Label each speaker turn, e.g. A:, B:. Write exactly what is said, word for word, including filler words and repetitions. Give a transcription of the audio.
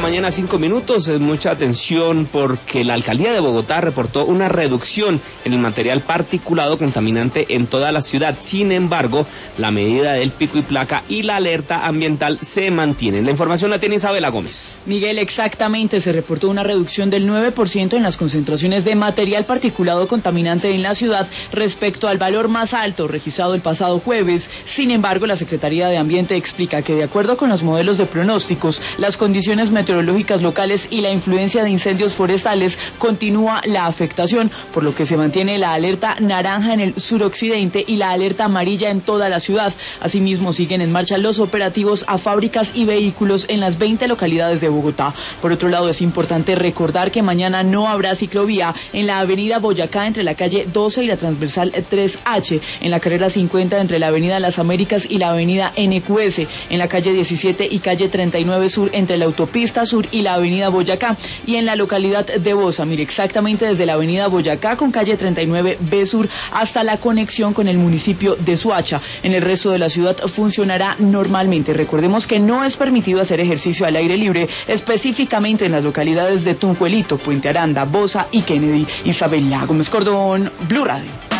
A: mañana, cinco minutos. Mucha atención porque la alcaldía de Bogotá reportó una reducción en el material particulado contaminante en toda la ciudad. Sin embargo, la medida del pico y placa y la alerta ambiental se mantienen. La información la tiene Isabela Gómez.
B: Miguel, exactamente, se reportó una reducción del nueve por ciento en las concentraciones de material particulado contaminante en la ciudad respecto al valor más alto registrado el pasado jueves. Sin embargo, la Secretaría de Ambiente explica que de acuerdo con los modelos de pronósticos, las condiciones meteorológicas locales y la influencia de incendios forestales, continúa la afectación, por lo que se mantiene la alerta naranja en el suroccidente y la alerta amarilla en toda la ciudad. Asimismo, siguen en marcha los operativos a fábricas y vehículos en las veinte localidades de Bogotá. Por otro lado, es importante recordar que mañana no habrá ciclovía en la avenida Boyacá entre la calle doce y la transversal tres H, en la carrera cincuenta entre la avenida Las Américas y la avenida N Q S, en la calle diecisiete y calle treinta y nueve Sur entre la autopista Sur y la avenida Boyacá, y en la localidad de Bosa, mire, exactamente desde la avenida Boyacá con calle treinta y nueve B Sur hasta la conexión con el municipio de Soacha. En el resto de la ciudad funcionará normalmente. Recordemos que no es permitido hacer ejercicio al aire libre, específicamente en las localidades de Tunjuelito, Puente Aranda, Bosa y Kennedy. Isabela Gómez Cordón, Blue Radio.